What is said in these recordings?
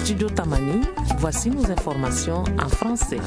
studio Tamani, voici nos informations en français.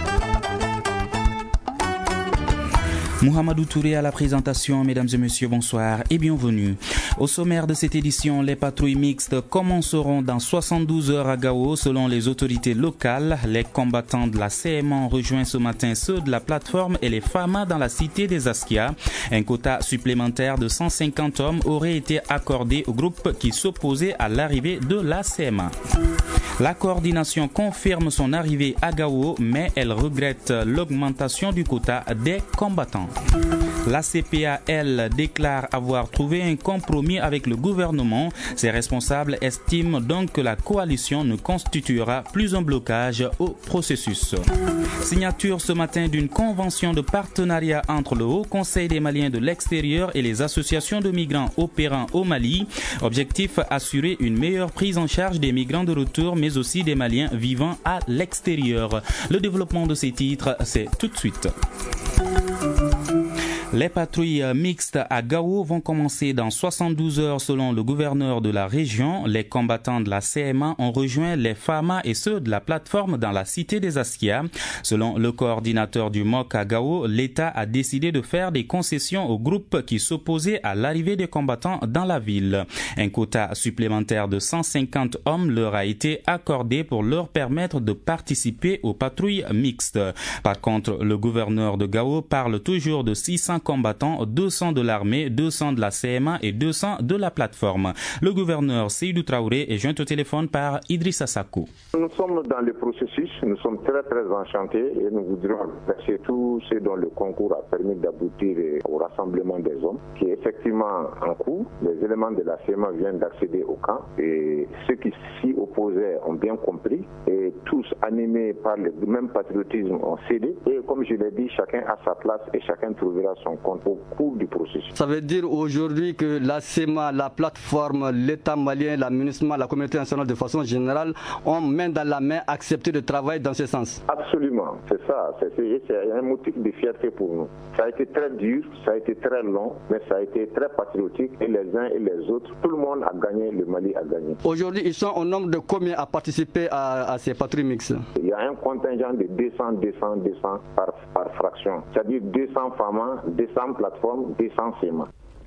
Mohamedou Touré à la présentation, mesdames et messieurs, bonsoir et bienvenue. Au sommaire de cette édition, les patrouilles mixtes commenceront dans 72 heures à Gao selon les autorités locales. Les combattants de la CMA ont rejoint ce matin ceux de la plateforme et les FAMA dans la cité des Askia. Un quota supplémentaire de 150 hommes aurait été accordé au groupe qui s'opposait à l'arrivée de la CMA. La coordination confirme son arrivée à Gao, mais elle regrette l'augmentation du quota des combattants. La CPA, elle, déclare avoir trouvé un compromis avec le gouvernement. Ses responsables estiment donc que la coalition ne constituera plus un blocage au processus. Signature ce matin d'une convention de partenariat entre le Haut Conseil des Maliens de l'extérieur et les associations de migrants opérant au Mali. Objectif, assurer une meilleure prise en charge des migrants de retour, mais aussi des Maliens vivant à l'extérieur. Le développement de ces titres, c'est tout de suite. Les patrouilles mixtes à Gao vont commencer dans 72 heures selon le gouverneur de la région. Les combattants de la CMA ont rejoint les FAMA et ceux de la plateforme dans la cité des Askia. Selon le coordinateur du MOC à Gao, l'État a décidé de faire des concessions aux groupes qui s'opposaient à l'arrivée des combattants dans la ville. Un quota supplémentaire de 150 hommes leur a été accordé pour leur permettre de participer aux patrouilles mixtes. Par contre, le gouverneur de Gao parle toujours de 600 combattants, 200 de l'armée, 200 de la CMA et 200 de la plateforme. Le gouverneur Seydou Traoré est joint au téléphone par Idrissa Sakou. Nous sommes dans le processus, nous sommes très enchantés et nous voudrions remercier tous ceux dont le concours a permis d'aboutir au rassemblement des hommes qui est effectivement en cours. Les éléments de la CMA viennent d'accéder au camp et ceux qui s'y opposaient ont bien compris et tous animés par le même patriotisme ont cédé et comme je l'ai dit, chacun a sa place et chacun trouvera son compte au cours du processus. Ça veut dire aujourd'hui que la CMA, la plateforme, l'État malien, l'administration, la communauté nationale de façon générale ont main dans la main accepté de travailler dans ce sens. Absolument, c'est ça. C'est un motif de fierté pour nous. Ça a été très dur, ça a été très long, mais ça a été très patriotique et les uns et les autres, tout le monde a gagné, le Mali a gagné. Aujourd'hui, ils sont au nombre de combien à participer à ces patrouilles mixtes? Il y a un contingent de 200 par fraction, c'est-à-dire 200 FAMA, 200 plateformes, 200 CMA.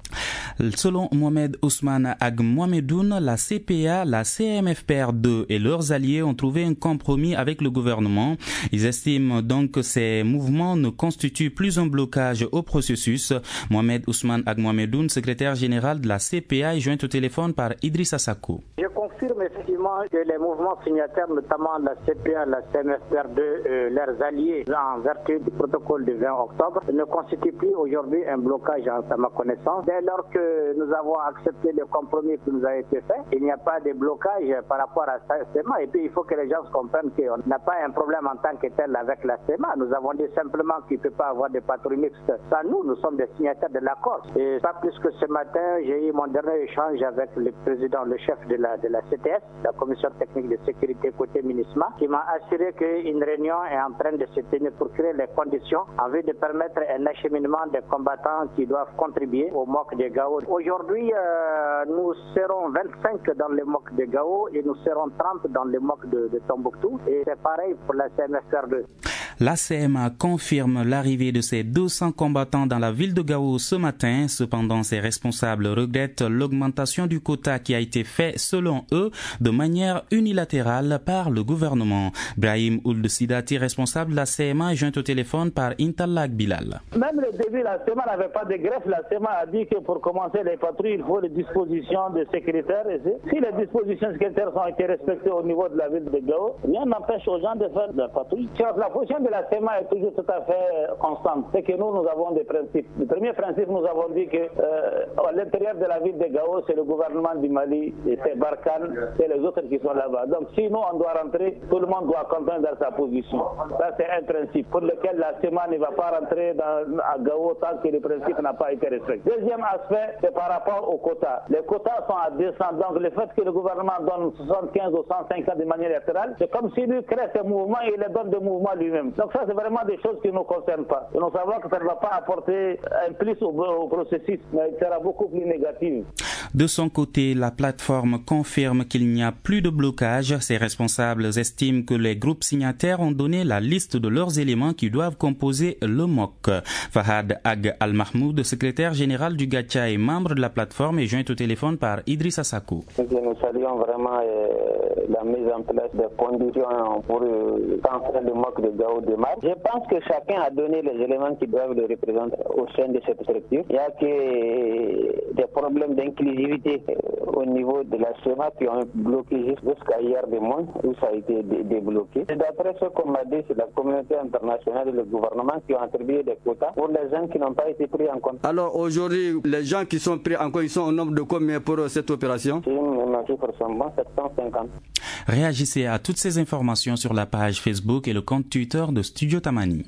Selon Mohamed Ousmane Agmohamedoun, la CPA, la CMFPR2 et leurs alliés ont trouvé un compromis avec le gouvernement. Ils estiment donc que ces mouvements ne constituent plus un blocage au processus. Mohamed Ousmane Agmohamedoun, secrétaire général de la CPA, est joint au téléphone par Idrissa Sakou. Je confirme effectivement que les mouvements signataires, notamment la CPA, la CMFPR2, leurs alliés en vertu du protocole du 20 octobre, ne constituent plus aujourd'hui un blocage à ma connaissance. Dès lors que nous avons accepté le compromis qui nous a été fait, il n'y a pas de blocage par rapport à la CMA. Et puis il faut que les gens comprennent qu'on n'a pas un problème en tant que tel avec la CMA. Nous avons dit simplement qu'il ne peut pas avoir de patrouille mixte sans nous. Nous sommes des signataires de l'accord. Et pas plus que ce matin, j'ai eu mon dernier échange avec le président, le chef de la CTS, la Commission technique de sécurité côté MINUSMA, qui m'a assuré qu'une réunion est en train de se tenir pour créer les conditions en vue de permettre un acheminement des combattants qui doivent contribuer au MOC de Gao. Aujourd'hui, nous serons 25 dans le MOC de Gao et nous serons 30 dans le MOC de Tombouctou. Et c'est pareil pour la CMFR2. La CMA confirme l'arrivée de ces 200 combattants dans la ville de Gao ce matin. Cependant, ses responsables regrettent l'augmentation du quota qui a été fait, selon eux, de manière unilatérale par le gouvernement. Brahim Ould Sidati, responsable de la CMA, est joint au téléphone par Intalak Bilal. Même le début, la CMA n'avait pas de greffe. La CMA a dit que pour commencer les patrouilles, il faut les dispositions de sécuritaires. Si les dispositions sécuritaires ont été respectées au niveau de la ville de Gao, rien n'empêche aux gens de faire de la patrouille. La position de la CMA est toujours tout à fait constante. C'est que nous avons des principes. Le premier principe, nous avons dit que à l'intérieur de la ville de Gao, c'est le gouvernement du Mali, et c'est Barkhane, c'est les autres qui sont là-bas. Donc si nous, on doit rentrer, tout le monde doit comprendre dans sa position. Ça, c'est un principe pour lequel la CMA ne va pas rentrer à Gao tant que le principe n'a pas été respecté. Deuxième aspect, c'est par rapport aux quotas. Les quotas sont à 200, donc le fait que le gouvernement donne 75 ou 150 de manière latérale, c'est comme s'il lui crée ces mouvements et il les donne des mouvements lui-même. Donc ça, c'est vraiment des choses qui ne nous concernent pas. Et nous savons que ça ne va pas apporter un plus au processus, mais il sera beaucoup plus négatif. De son côté, la plateforme confirme qu'il n'y a plus de blocage. Ses responsables estiment que les groupes signataires ont donné la liste de leurs éléments qui doivent composer le MOC. Fahad Ag Al-Mahmoud, secrétaire général du Gacha et membre de la plateforme, est joint au téléphone par Idrissa Sakou. Nous saluons vraiment la mise en place des conditions pour quand le MOC de Gao démarre. Je pense que chacun a donné les éléments qui doivent le représenter au sein de cette structure. Il y a que des problèmes d'inclusivité au niveau de la SEMA qui ont bloqué jusqu'à hier de moins où ça a été débloqué. Et d'après ce qu'on m'a dit, c'est la communauté internationale et le gouvernement qui ont attribué des quotas pour les gens qui n'ont pas été pris en compte. Alors aujourd'hui, les gens qui sont pris en compte, ils sont au nombre de combien pour cette opération? Chiffres sont bons, 750. Réagissez à toutes ces informations sur la page Facebook et le compte Twitter de Studio Tamani.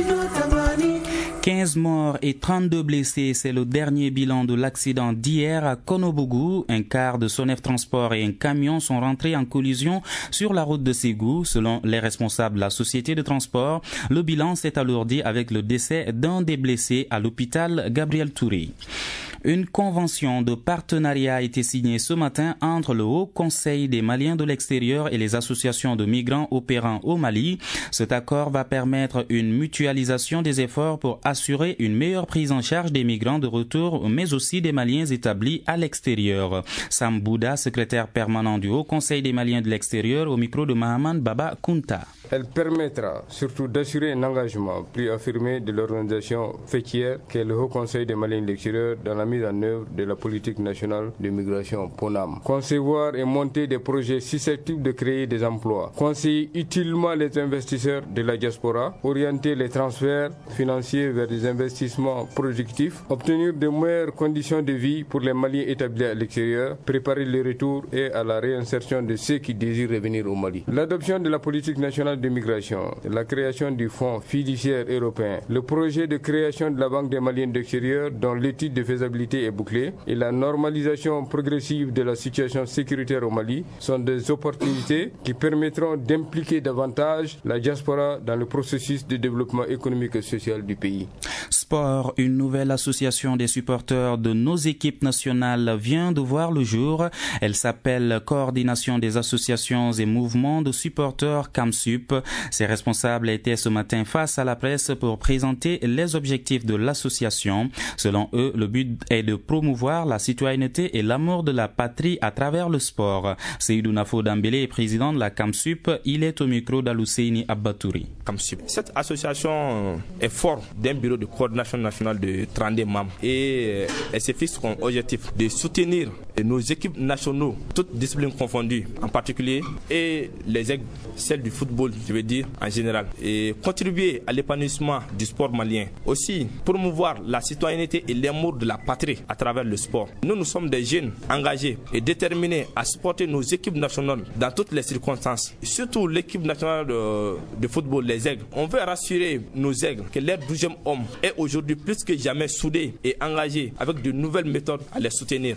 15 morts et 32 blessés, c'est le dernier bilan de l'accident d'hier à Konobougou. Un car de Sonef Transport et un camion sont rentrés en collision sur la route de Ségou. Selon les responsables de la société de transport, le bilan s'est alourdi avec le décès d'un des blessés à l'hôpital Gabriel Touré. Une convention de partenariat a été signée ce matin entre le Haut Conseil des Maliens de l'extérieur et les associations de migrants opérant au Mali. Cet accord va permettre une mutualisation des efforts pour assurer une meilleure prise en charge des migrants de retour, mais aussi des Maliens établis à l'extérieur. Sam Bouda, secrétaire permanent du Haut Conseil des Maliens de l'extérieur, au micro de Mahaman Baba Kunta. Elle permettra surtout d'assurer un engagement plus affirmé de l'organisation fêtière qu'est le Haut Conseil des Maliens de l'extérieur dans la mise en œuvre de la politique nationale de migration PONAM. Concevoir et monter des projets susceptibles de créer des emplois. Conseiller utilement les investisseurs de la diaspora. Orienter les transferts financiers vers des investissements productifs. Obtenir de meilleures conditions de vie pour les Maliens établis à l'extérieur. Préparer le retour et à la réinsertion de ceux qui désirent revenir au Mali. L'adoption de la politique nationale de migration, la création du fonds fiduciaire européen, le projet de création de la Banque des Maliens de l'extérieur dont l'étude de faisabilité est bouclée et la normalisation progressive de la situation sécuritaire au Mali sont des opportunités qui permettront d'impliquer davantage la diaspora dans le processus de développement économique et social du pays. Sport, une nouvelle association des supporters de nos équipes nationales vient de voir le jour. Elle s'appelle Coordination des associations et mouvements de supporters CAMSUP. Ses responsables étaient ce matin face à la presse pour présenter les objectifs de l'association. Selon eux, le but est de promouvoir la citoyenneté et l'amour de la patrie à travers le sport. Seydou Nafo Dambélé est président de la CAMSUP. Il est au micro d'Alousseini Abbatouri. Cette association est forte d'un bureau de coordination nationale de 32 membres et elle se fixe comme objectif de soutenir nos équipes nationaux, toutes disciplines confondues en particulier, et les aigles, celles du football, je veux dire, en général, et contribuer à l'épanouissement du sport malien. Aussi, promouvoir la citoyenneté et l'amour de la patrie à travers le sport. Nous sommes des jeunes engagés et déterminés à supporter nos équipes nationales dans toutes les circonstances, surtout l'équipe nationale de football, les aigles. On veut rassurer nos aigles que leur 12e homme est aujourd'hui plus que jamais soudé et engagé avec de nouvelles méthodes à les soutenir.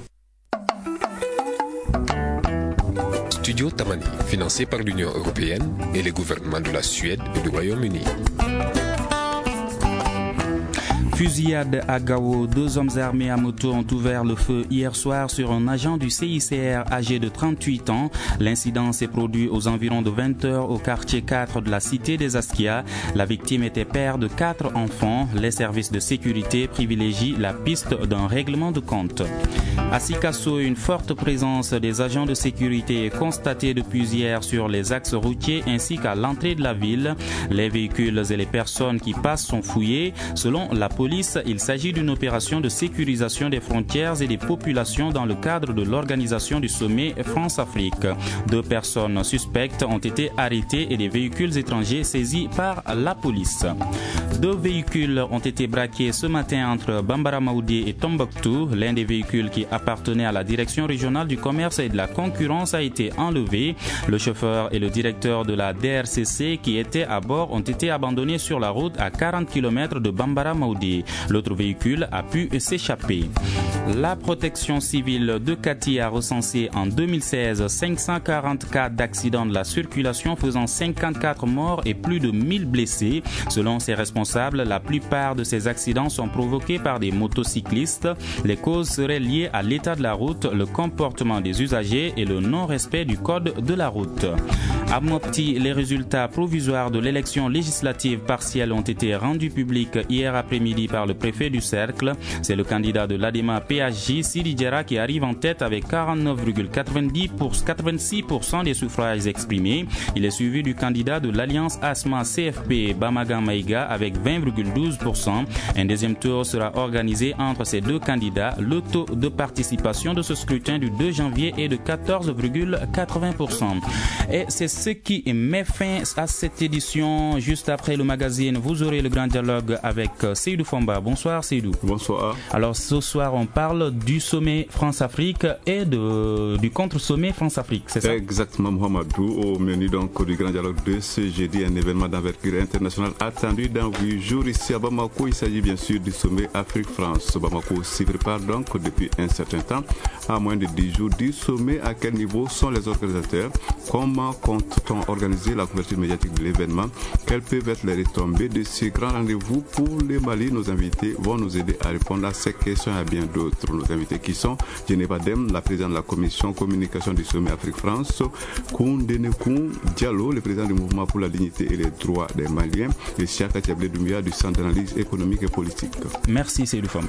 Studio Tamani, financé par l'Union européenne et les gouvernements de la Suède et du Royaume-Uni. Fusillade à Gao, 2 hommes armés à moto ont ouvert le feu hier soir sur un agent du CICR âgé de 38 ans. L'incident s'est produit aux environs de 20 heures au quartier 4 de la cité des Askia. La victime était père de 4 enfants. Les services de sécurité privilégient la piste d'un règlement de compte. À Sikasso, une forte présence des agents de sécurité est constatée depuis hier sur les axes routiers ainsi qu'à l'entrée de la ville. Les véhicules et les personnes qui passent sont fouillés. Selon la police, il s'agit d'une opération de sécurisation des frontières et des populations dans le cadre de l'organisation du sommet France-Afrique. 2 personnes suspectes ont été arrêtées et des véhicules étrangers saisis par la police. 2 véhicules ont été braqués ce matin entre Bambara Maoudi et Tombouctou. L'un des véhicules qui appartenait à la direction régionale du commerce et de la concurrence a été enlevé. Le chauffeur et le directeur de la DRCC qui étaient à bord ont été abandonnés sur la route à 40 km de Bambara Maoudi. blessés. L'autre véhicule a pu s'échapper. La protection civile de Kati a recensé en 2016 540 cas d'accidents de la circulation faisant 54 morts et plus de 1000 blessés. Selon ses responsables, la plupart de ces accidents sont provoqués par des motocyclistes. Les causes seraient liées à l'état de la route, le comportement des usagers et le non-respect du code de la route. À Mopti, les résultats provisoires de l'élection législative partielle ont été rendus publics hier après-midi par le préfet du Cercle. C'est le candidat de l'ADEMA PHJ, Sidi Diarra, qui arrive en tête avec 49,86% des suffrages exprimés. Il est suivi du candidat de l'Alliance Asma CFP, Bamagan Maïga, avec 20,12%. Un deuxième tour sera organisé entre ces deux candidats. Le taux de participation de ce scrutin du 2 janvier est de 14,80%. Et c'est ce qui met fin à cette édition. Juste après le magazine, vous aurez le grand dialogue avec Seydou Fomba. Bonsoir Seydou. Bonsoir. Alors ce soir, on parle du sommet France-Afrique et du contre-sommet France-Afrique, c'est ça? Exactement, Mohamedou. Au menu donc du grand dialogue de ce jeudi, un événement d'envergure internationale attendu dans 8 jours ici à Bamako. Il s'agit bien sûr du sommet Afrique-France. Bamako s'y prépare donc depuis un certain temps. À moins de 10 jours du sommet, à quel niveau sont les organisateurs? Comment compte-t-on organiser la couverture médiatique de l'événement? Quelles peuvent être les retombées de ce grand rendez-vous pour le Mali? Nos invités vont nous aider à répondre à ces questions et à bien d'autres. Nos invités qui sont Djeneba Dem, la présidente de la commission communication du sommet Afrique-France, Koundenekoun Diallo, le président du mouvement pour la dignité et les droits des Maliens, et Siaka Tiablé Doumbia du Centre d'analyse économique et politique. Merci Seydou Fomba.